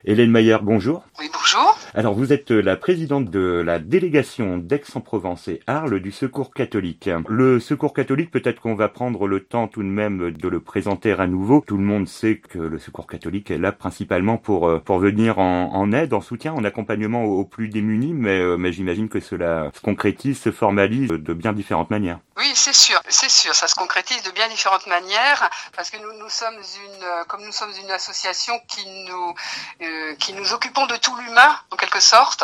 Hélène Mayer, bonjour. Oui, bonjour. Alors, vous êtes la présidente de la délégation d'Aix-en-Provence et Arles du Secours catholique. Le Secours catholique, peut-être qu'on va prendre le temps tout de même de le présenter à nouveau. Tout le monde sait que le Secours catholique est là principalement pour venir en aide, en soutien, en accompagnement aux plus démunis, mais j'imagine que cela se concrétise, se formalise de bien différentes manières. Oui, c'est sûr, ça se concrétise de bien différentes manières, parce que comme nous sommes une association qui nous occupons de tout l'humain, en quelque sorte,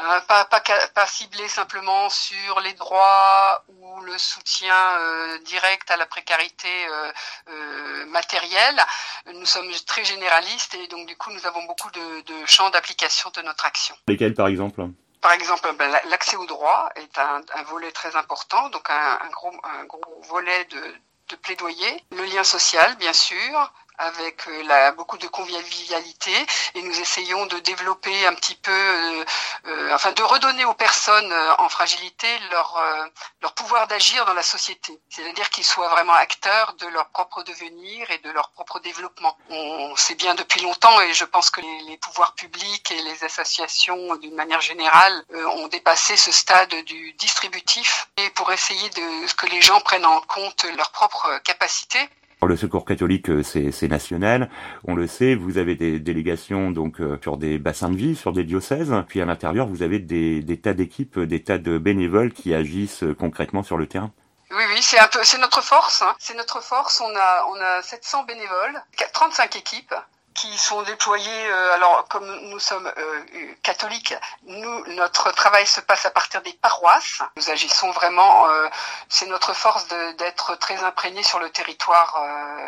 pas ciblé simplement sur les droits ou le soutien direct à la précarité matérielle. Nous sommes très généralistes et donc du coup nous avons beaucoup de champs d'application de notre action. Lesquels, par exemple ? Par exemple, l'accès au droit est un volet très important, donc un gros volet de plaidoyer. Le lien social, bien sûr, avec beaucoup de convivialité, et nous essayons de développer un petit peu, de redonner aux personnes en fragilité leur pouvoir d'agir dans la société. C'est-à-dire qu'ils soient vraiment acteurs de leur propre devenir et de leur propre développement. On sait bien depuis longtemps, et je pense que les pouvoirs publics et les associations, d'une manière générale, ont dépassé ce stade du distributif, et pour essayer que les gens prennent en compte leurs propres capacités. Le Secours catholique, c'est national. On le sait, vous avez des délégations donc sur des bassins de vie, sur des diocèses. Puis à l'intérieur, vous avez des tas d'équipes, des tas de bénévoles qui agissent concrètement sur le terrain. Oui, c'est notre force. C'est notre force. On a 700 bénévoles, 35 équipes qui sont déployés. Alors, comme nous sommes catholiques, notre travail se passe à partir des paroisses. Nous agissons vraiment. C'est notre force d'être très imprégnés sur le territoire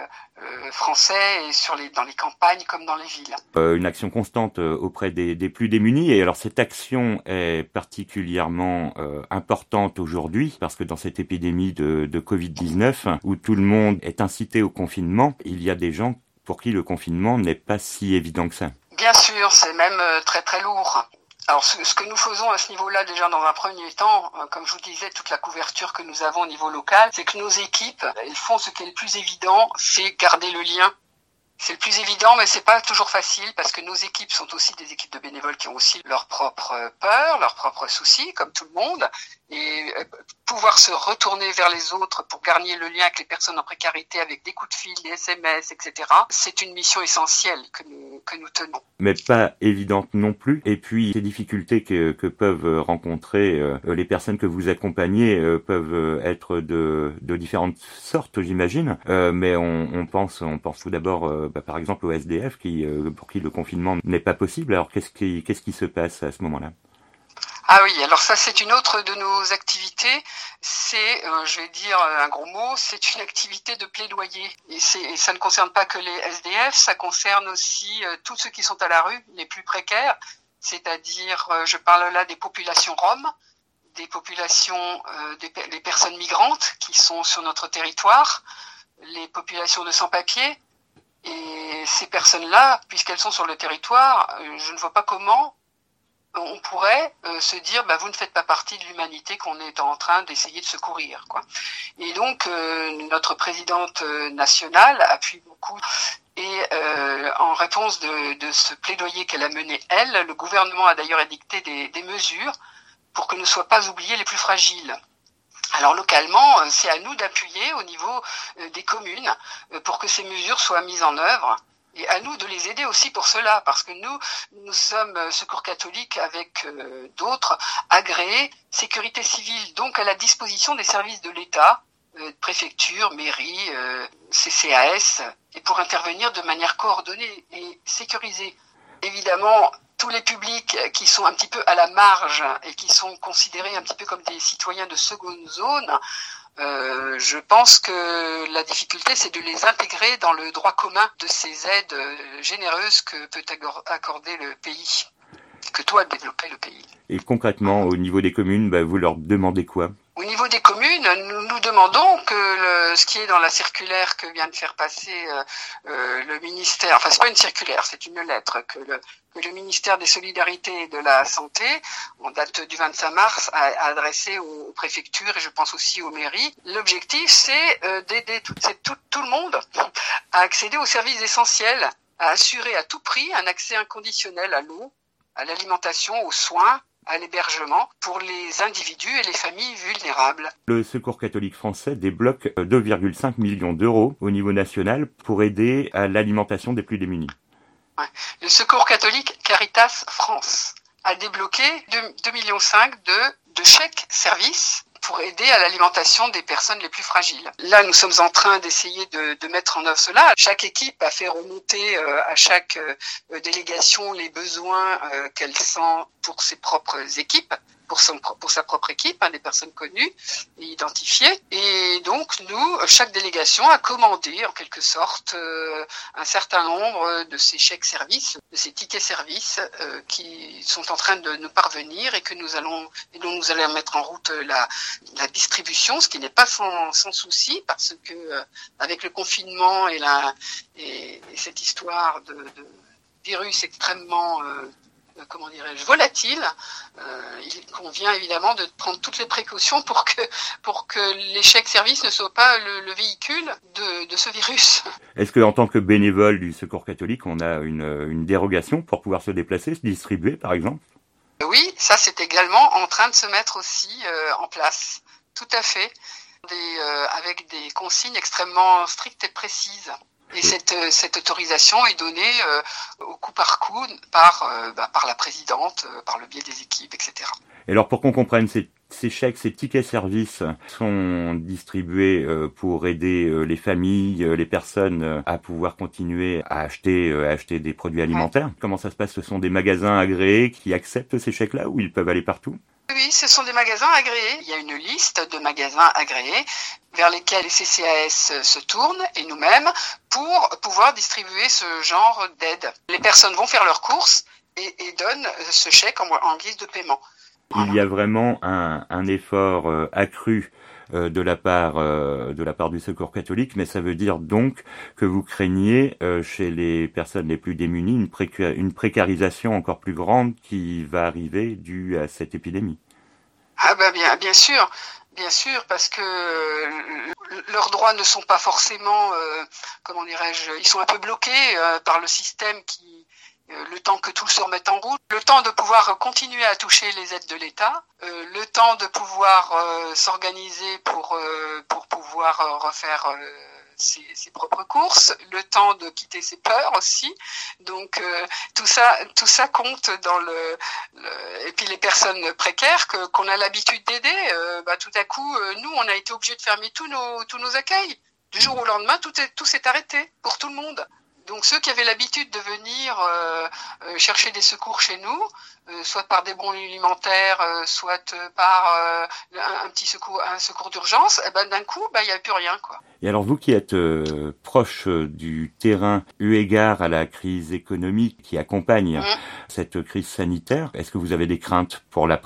français et dans les campagnes comme dans les villes. Une action constante auprès des plus démunis. Et alors, cette action est particulièrement importante aujourd'hui parce que dans cette épidémie de Covid-19 où tout le monde est incité au confinement, il y a des gens pour qui le confinement n'est pas si évident que ça. Bien sûr, c'est même très très lourd. Alors ce que nous faisons à ce niveau-là, déjà dans un premier temps, comme je vous disais, toute la couverture que nous avons au niveau local, c'est que nos équipes, elles font ce qui est le plus évident, c'est garder le lien. C'est le plus évident, mais c'est pas toujours facile parce que nos équipes sont aussi des équipes de bénévoles qui ont aussi leurs propres peurs, leurs propres soucis, comme tout le monde. Et pouvoir se retourner vers les autres pour garder le lien avec les personnes en précarité avec des coups de fil, des SMS, etc. C'est une mission essentielle que nous tenons. Mais pas évidente non plus. Et puis, les difficultés que peuvent rencontrer les personnes que vous accompagnez peuvent être de différentes sortes, j'imagine. Mais on pense tout d'abord, par exemple, aux SDF pour qui le confinement n'est pas possible. Alors, qu'est-ce qui se passe à ce moment-là ? Ah oui, alors ça c'est une autre de nos activités, c'est, je vais dire un gros mot, c'est une activité de plaidoyer. Et ça ne concerne pas que les SDF, ça concerne aussi tous ceux qui sont à la rue, les plus précaires, c'est-à-dire, je parle là des populations roms, des populations, des personnes migrantes qui sont sur notre territoire, les populations de sans-papiers. Et ces personnes-là, puisqu'elles sont sur le territoire, je ne vois pas comment on pourrait se dire vous ne faites pas partie de l'humanité qu'on est en train d'essayer de secourir, quoi. Et donc notre présidente nationale appuie beaucoup et en réponse de ce plaidoyer qu'elle a mené, le gouvernement a d'ailleurs édicté des mesures pour que ne soient pas oubliés les plus fragiles. Alors localement, c'est à nous d'appuyer au niveau des communes pour que ces mesures soient mises en œuvre. Et à nous de les aider aussi pour cela, parce que nous sommes Secours catholique avec d'autres agréés, sécurité civile, donc à la disposition des services de l'État, préfecture, mairie, CCAS, et pour intervenir de manière coordonnée et sécurisée. Évidemment, tous les publics qui sont un petit peu à la marge et qui sont considérés un petit peu comme des citoyens de seconde zone, je pense que la difficulté, c'est de les intégrer dans le droit commun de ces aides généreuses que peut accorder le pays, que doit développer le pays. Et concrètement, au niveau des communes, vous leur demandez quoi ? Au niveau des communes, nous demandons que ce qui est dans la circulaire que vient de faire passer le ministère, enfin c'est pas une circulaire, c'est une lettre que le ministère des Solidarités et de la Santé, en date du 25 mars, a adressé aux préfectures et je pense aussi aux mairies. L'objectif, c'est d'aider tout le monde à accéder aux services essentiels à assurer à tout prix un accès inconditionnel à l'eau, à l'alimentation, aux soins, à l'hébergement pour les individus et les familles vulnérables. Le Secours catholique français débloque 2,5 millions d'euros au niveau national pour aider à l'alimentation des plus démunis. Ouais. Le Secours catholique Caritas France a débloqué 2,5 millions de chèques services pour aider à l'alimentation des personnes les plus fragiles. Là, nous sommes en train d'essayer de mettre en œuvre cela. Chaque équipe a fait remonter à chaque délégation les besoins qu'elle sent pour ses propres équipes, pour sa propre équipe, des personnes connues et identifiées. Et donc, chaque délégation a commandé, en quelque sorte, un certain nombre de ces chèques services, de ces tickets services qui sont en train de nous parvenir et dont nous allons mettre en route la distribution, ce qui n'est pas sans souci, parce que avec le confinement et cette histoire de virus extrêmement volatile, il convient évidemment de prendre toutes les précautions pour que les chèques services ne soient pas le véhicule de ce virus. Est-ce que en tant que bénévole du Secours catholique, on a une dérogation pour pouvoir se déplacer, se distribuer par exemple ? Oui, ça c'est également en train de se mettre aussi en place. Tout à fait. Avec des consignes extrêmement strictes et précises. Et cette autorisation est donnée au coup par coup par la présidente, par le biais des équipes, etc. Et alors pour qu'on comprenne, ces chèques, ces tickets services sont distribués pour aider les familles, les personnes à pouvoir continuer à acheter des produits alimentaires. Comment ça se passe ? Ce sont des magasins agréés qui acceptent ces chèques-là ou ils peuvent aller partout ? Oui, ce sont des magasins agréés. Il y a une liste de magasins agréés vers lesquels les CCAS se tournent et nous-mêmes pour pouvoir distribuer ce genre d'aide. Les personnes vont faire leurs courses et donnent ce chèque en guise de paiement. Il y a vraiment un effort accru de la part du Secours catholique, mais ça veut dire donc que vous craignez chez les personnes les plus démunies une précarisation encore plus grande qui va arriver due à cette épidémie. Ah ben bien sûr, parce que leurs droits ne sont pas forcément, ils sont un peu bloqués par le système le temps que tout se remette en route, le temps de pouvoir continuer à toucher les aides de l'État, le temps de pouvoir s'organiser pour pouvoir refaire ses propres courses, le temps de quitter ses peurs aussi. Donc tout ça compte dans et puis les personnes précaires qu'on a l'habitude d'aider, tout à coup nous on a été obligés de fermer tous nos accueils. Du jour au lendemain, tout s'est arrêté pour tout le monde. Donc ceux qui avaient l'habitude de venir chercher des secours chez nous, soit par des bons alimentaires, soit par un secours d'urgence, d'un coup, il n'y a plus rien, quoi. Et alors vous qui êtes proche du terrain, eu égard à la crise économique qui accompagne cette crise sanitaire, est-ce que vous avez des craintes pour l'après ?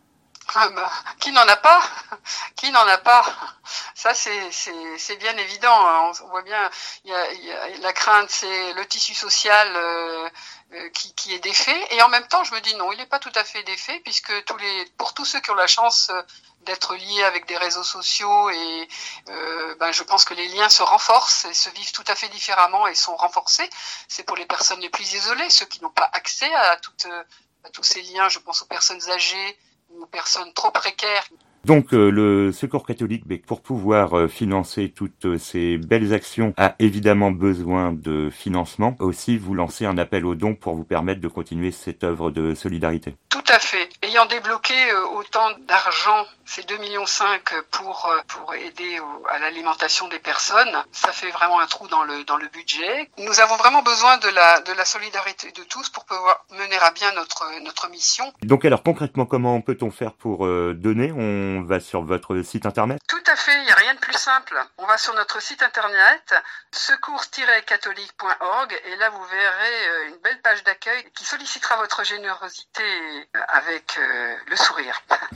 Qui n'en a pas ? Qui n'en a pas ? Ça, c'est bien évident. On voit bien, la crainte, c'est le tissu social qui est défait. Et en même temps, je me dis non, il n'est pas tout à fait défait, puisque pour tous ceux qui ont la chance d'être liés avec des réseaux sociaux, et je pense que les liens se renforcent et se vivent tout à fait différemment et sont renforcés. C'est pour les personnes les plus isolées, ceux qui n'ont pas accès à tous ces liens. Je pense aux personnes âgées, aux personnes trop précaires. Donc le Secours catholique, pour pouvoir financer toutes ces belles actions, a évidemment besoin de financement. Aussi, vous lancez un appel aux dons pour vous permettre de continuer cette œuvre de solidarité. Tout à fait. Ayant débloqué autant d'argent, ces 2,5 millions pour aider à l'alimentation des personnes, ça fait vraiment un trou dans le budget. Nous avons vraiment besoin de la solidarité de tous pour pouvoir mener à bien notre mission. Donc alors concrètement, comment peut-on faire pour donner ? On va sur votre site internet ? Tout à fait, il n'y a rien de plus simple. On va sur notre site internet, secours-catholique.org, et là vous verrez une belle page d'accueil qui sollicitera votre générosité avec le sourire.